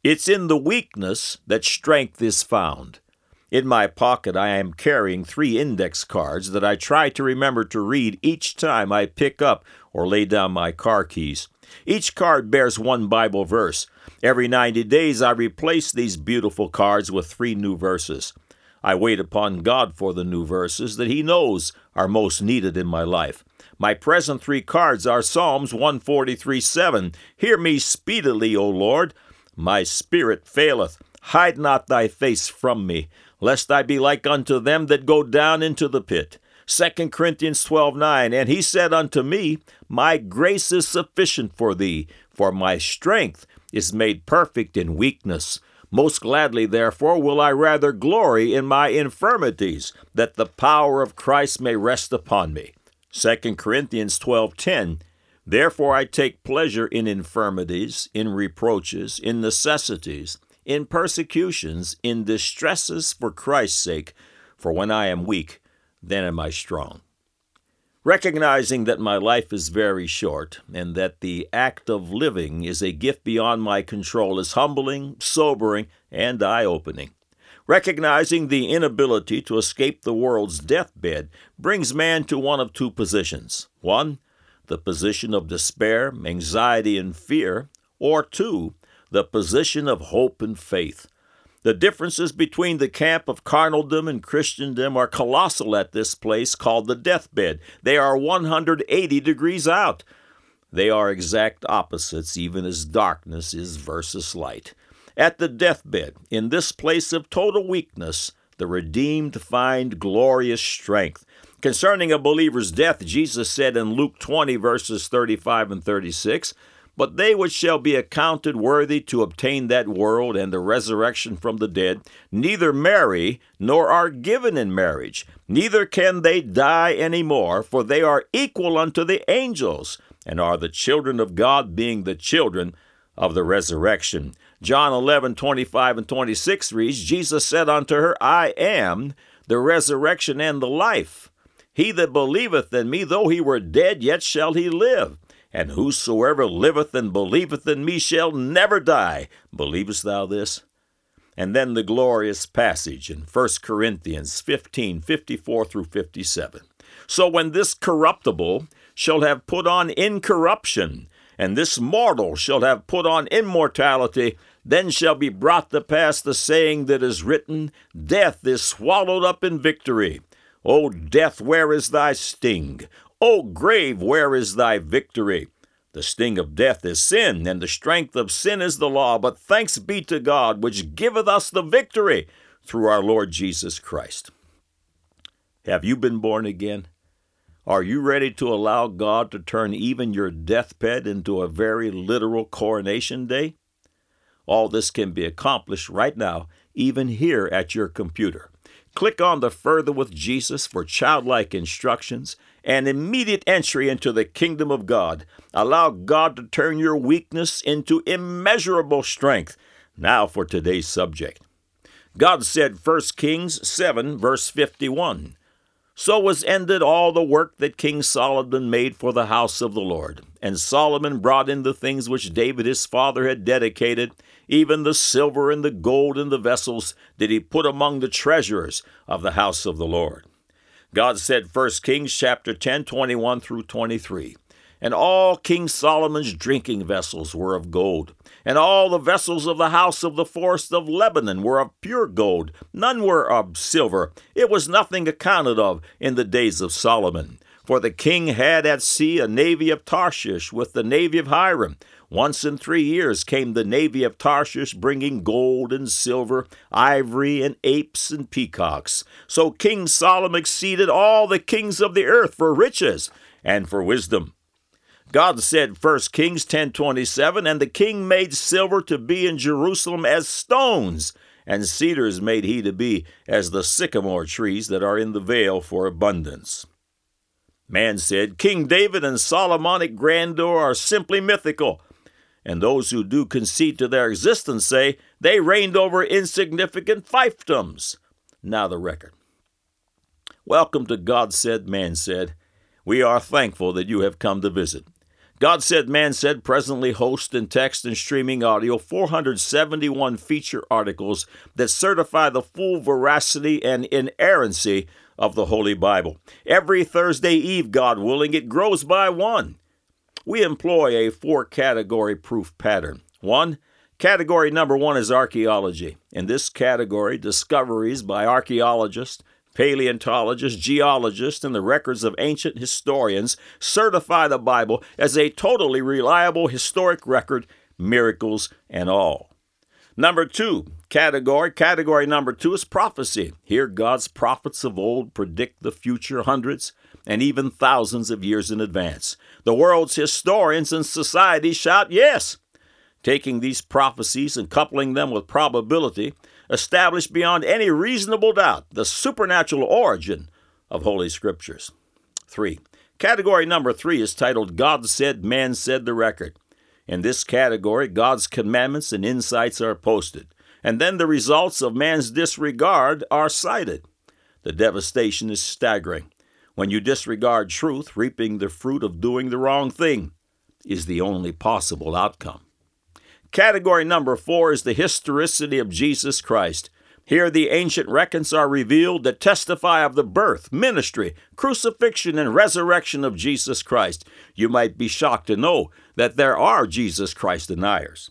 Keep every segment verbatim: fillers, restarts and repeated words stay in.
It's in the weakness that strength is found. In my pocket, I am carrying three index cards that I try to remember to read each time I pick up or lay down my car keys. Each card bears one Bible verse. Every ninety days, I replace these beautiful cards with three new verses. I wait upon God for the new verses that He knows are most needed in my life. My present three cards are Psalms one forty-three seven. Hear me speedily, O Lord. My spirit faileth. Hide not thy face from me, lest I be like unto them that go down into the pit. Second Corinthians twelve nine. And he said unto me, My grace is sufficient for thee, for my strength is made perfect in weakness. Most gladly, therefore, will I rather glory in my infirmities, that the power of Christ may rest upon me. Second Corinthians twelve ten. Therefore I take pleasure in infirmities, in reproaches, in necessities, in persecutions, in distresses for Christ's sake. For when I am weak, then am I strong. Recognizing that my life is very short and that the act of living is a gift beyond my control is humbling, sobering, and eye-opening. Recognizing the inability to escape the world's deathbed brings man to one of two positions. One, the position of despair, anxiety, and fear, or two, the position of hope and faith. The differences between the camp of carnaldom and Christendom are colossal at this place called the deathbed. They are one hundred eighty degrees out. They are exact opposites, even as darkness is versus light. At the deathbed, in this place of total weakness, the redeemed find glorious strength. Concerning a believer's death, Jesus said in Luke twenty, verses thirty-five and thirty-six, But they which shall be accounted worthy to obtain that world and the resurrection from the dead, neither marry nor are given in marriage, neither can they die any more, for they are equal unto the angels, and are the children of God, being the children of the resurrection. John eleven, twenty-five and twenty-six reads, Jesus said unto her, I am the resurrection and the life. He that believeth in me, though he were dead, yet shall he live. And whosoever liveth and believeth in me shall never die. Believest thou this? And then the glorious passage in First Corinthians fifteen, fifty-four through fifty-seven. So when this corruptible shall have put on incorruption, and this mortal shall have put on immortality, then shall be brought to pass the saying that is written, Death is swallowed up in victory. O death, where is thy sting? O grave, where is thy victory? The sting of death is sin, and the strength of sin is the law. But thanks be to God, which giveth us the victory through our Lord Jesus Christ. Have you been born again? Are you ready to allow God to turn even your deathbed into a very literal coronation day? All this can be accomplished right now, even here at your computer. Click on the Further with Jesus for childlike instructions and immediate entry into the kingdom of God. Allow God to turn your weakness into immeasurable strength. Now for today's subject. God said, First Kings seven, verse fifty-one, So was ended all the work that King Solomon made for the house of the Lord. And Solomon brought in the things which David his father had dedicated, even the silver and the gold and the vessels did he put among the treasures of the house of the Lord. God said, First Kings chapter ten, twenty-one through twenty-three, And all King Solomon's drinking vessels were of gold, and all the vessels of the house of the forest of Lebanon were of pure gold. None were of silver. It was nothing accounted of in the days of Solomon. For the king had at sea a navy of Tarshish with the navy of Hiram. Once in three years came the navy of Tarshish, bringing gold and silver, ivory and apes and peacocks. So King Solomon exceeded all the kings of the earth for riches and for wisdom. God said, First Kings ten twenty-seven, And the king made silver to be in Jerusalem as stones, and cedars made he to be as the sycamore trees that are in the vale for abundance. Man said, King David and Solomonic grandeur are simply mythical. And those who do concede to their existence say they reigned over insignificant fiefdoms. Now the record. Welcome to God Said, Man Said. We are thankful that you have come to visit. God Said, Man Said presently hosts in text and streaming audio four hundred seventy-one feature articles that certify the full veracity and inerrancy of the Holy Bible. Every Thursday Eve, God willing, it grows by one. We employ a four-category proof pattern. One, category number one is archaeology. In this category, discoveries by archaeologists, paleontologists, geologists, and the records of ancient historians certify the Bible as a totally reliable historic record, miracles and all. Number two, category. Category number two is prophecy. Here, God's prophets of old predict the future hundreds and even thousands of years in advance. The world's historians and society shout yes. Taking these prophecies and coupling them with probability, establish beyond any reasonable doubt the supernatural origin of Holy Scriptures. Three, category number three is titled God Said, Man Said the Record. In this category, God's commandments and insights are posted, and then the results of man's disregard are cited. The devastation is staggering. When you disregard truth, reaping the fruit of doing the wrong thing is the only possible outcome. Category number four is the historicity of Jesus Christ. Here the ancient records are revealed that testify of the birth, ministry, crucifixion, and resurrection of Jesus Christ. You might be shocked to know that there are Jesus Christ deniers.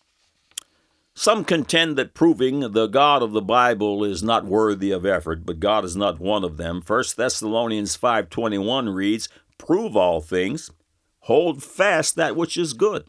Some contend that proving the God of the Bible is not worthy of effort, but God is not one of them. First Thessalonians five twenty-one reads, "Prove all things, hold fast that which is good."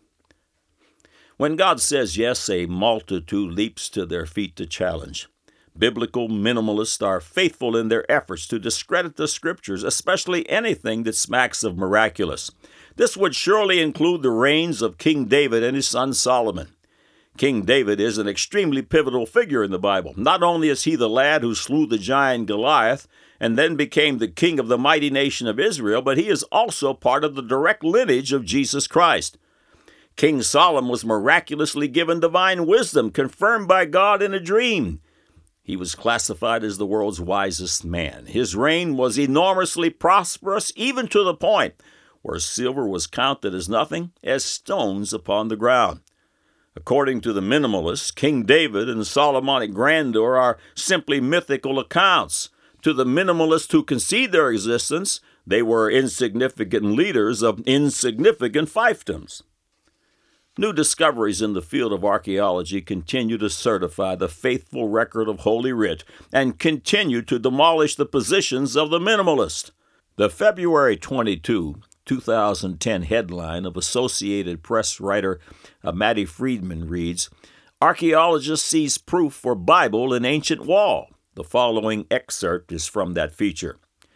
When God says yes, a multitude leaps to their feet to challenge. Biblical minimalists are faithful in their efforts to discredit the Scriptures, especially anything that smacks of miraculous. This would surely include the reigns of King David and his son Solomon. King David is an extremely pivotal figure in the Bible. Not only is he the lad who slew the giant Goliath and then became the king of the mighty nation of Israel, but he is also part of the direct lineage of Jesus Christ. King Solomon was miraculously given divine wisdom, confirmed by God in a dream. He was classified as the world's wisest man. His reign was enormously prosperous, even to the point where silver was counted as nothing, as stones upon the ground. According to the minimalists, King David and Solomonic grandeur are simply mythical accounts. To the minimalists who concede their existence, they were insignificant leaders of insignificant fiefdoms. New discoveries in the field of archaeology continue to certify the faithful record of Holy Writ and continue to demolish the positions of the minimalist. The February twenty-second, two thousand ten headline of Associated Press writer uh, Matty Friedman reads, "Archaeologist sees proof for Bible in ancient wall." The following excerpt is from that feature.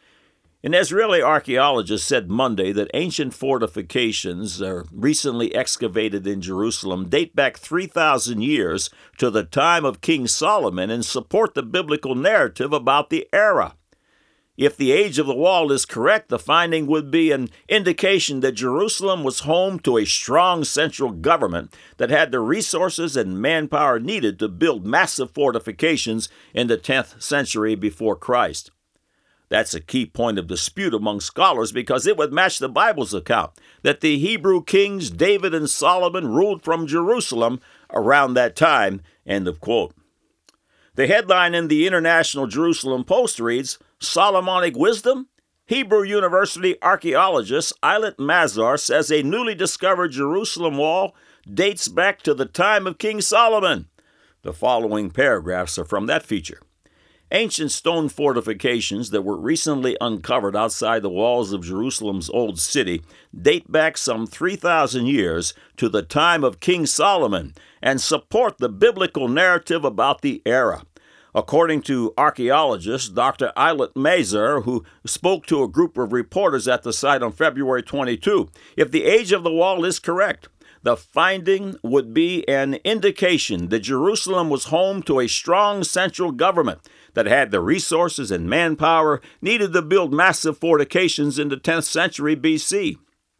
An Israeli archaeologist said Monday that ancient fortifications uh, recently excavated in Jerusalem date back three thousand years to the time of King Solomon and support the biblical narrative about the era. If the age of the wall is correct, the finding would be an indication that Jerusalem was home to a strong central government that had the resources and manpower needed to build massive fortifications in the tenth century before Christ. That's a key point of dispute among scholars because it would match the Bible's account that the Hebrew kings David and Solomon ruled from Jerusalem around that time, end of quote. The headline in the International Jerusalem Post reads, "Solomonic Wisdom? Hebrew University archaeologist Eilat Mazar says a newly discovered Jerusalem wall dates back to the time of King Solomon." The following paragraphs are from that feature. Ancient stone fortifications that were recently uncovered outside the walls of Jerusalem's old city date back some three thousand years to the time of King Solomon and support the biblical narrative about the era. According to archaeologist Doctor Eilat Mazar, who spoke to a group of reporters at the site on February twenty-second, if the age of the wall is correct, the finding would be an indication that Jerusalem was home to a strong central government that had the resources and manpower needed to build massive fortifications in the tenth century B C.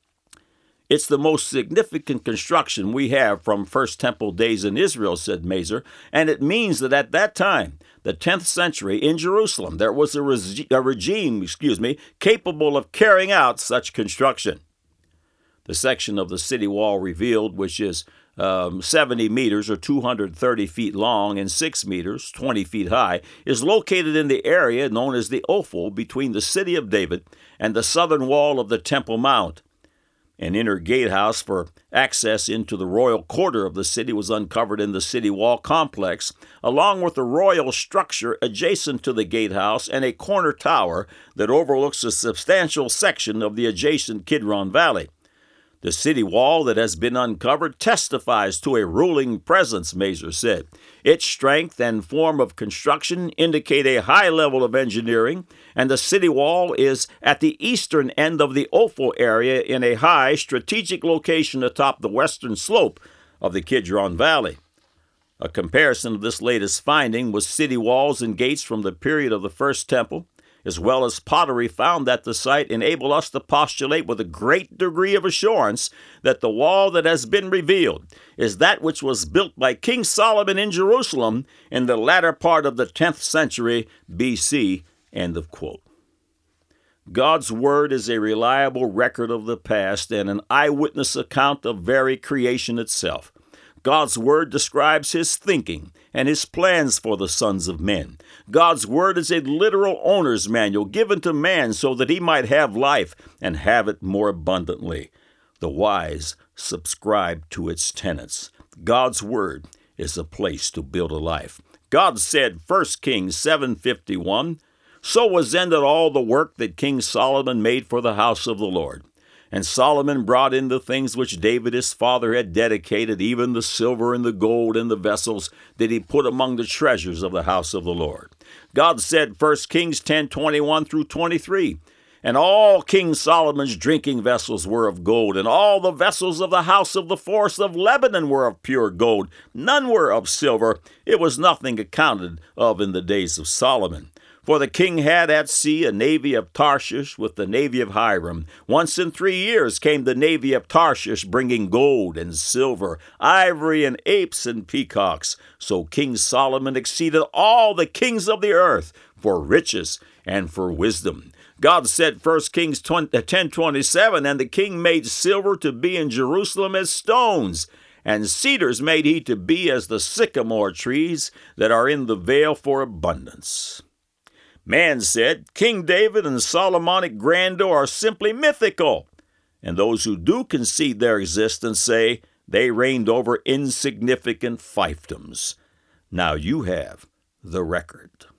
It's the most significant construction we have from First Temple days in Israel, said Mazar, and it means that at that time, the tenth century in Jerusalem, there was a, reg- a regime, excuse me, capable of carrying out such construction. The section of the city wall revealed, which is um, seventy meters or two hundred thirty feet long and six meters, twenty feet high, is located in the area known as the Ophel between the city of David and the southern wall of the Temple Mount. An inner gatehouse for access into the royal quarter of the city was uncovered in the city wall complex, along with a royal structure adjacent to the gatehouse and a corner tower that overlooks a substantial section of the adjacent Kidron Valley. The city wall that has been uncovered testifies to a ruling presence, Mazur said. Its strength and form of construction indicate a high level of engineering, and the city wall is at the eastern end of the Ophel area in a high strategic location atop the western slope of the Kidron Valley. A comparison of this latest finding with city walls and gates from the period of the First Temple, as well as pottery found at the site, enable us to postulate with a great degree of assurance that the wall that has been revealed is that which was built by King Solomon in Jerusalem in the latter part of the tenth century B C. End of quote. God's Word is a reliable record of the past and an eyewitness account of very creation itself. God's Word describes His thinking and His plans for the sons of men. God's Word is a literal owner's manual given to man so that he might have life and have it more abundantly. The wise subscribe to its tenets. God's Word is a place to build a life. God said, First Kings seven fifty-one, "So was ended all the work that King Solomon made for the house of the Lord. And Solomon brought in the things which David his father had dedicated, even the silver and the gold and the vessels that he put among the treasures of the house of the Lord." God said, First Kings ten twenty-one through twenty-three, "And all King Solomon's drinking vessels were of gold, and all the vessels of the house of the forest of Lebanon were of pure gold. None were of silver. It was nothing accounted of in the days of Solomon. For the king had at sea a navy of Tarshish with the navy of Hiram. Once in three years came the navy of Tarshish, bringing gold and silver, ivory and apes and peacocks. So King Solomon exceeded all the kings of the earth for riches and for wisdom." God said, First Kings ten twenty-seven, "And the king made silver to be in Jerusalem as stones, and cedars made he to be as the sycamore trees that are in the vale for abundance." Man said, King David and Solomonic grandeur are simply mythical, and those who do concede their existence say they reigned over insignificant fiefdoms. Now you have the record.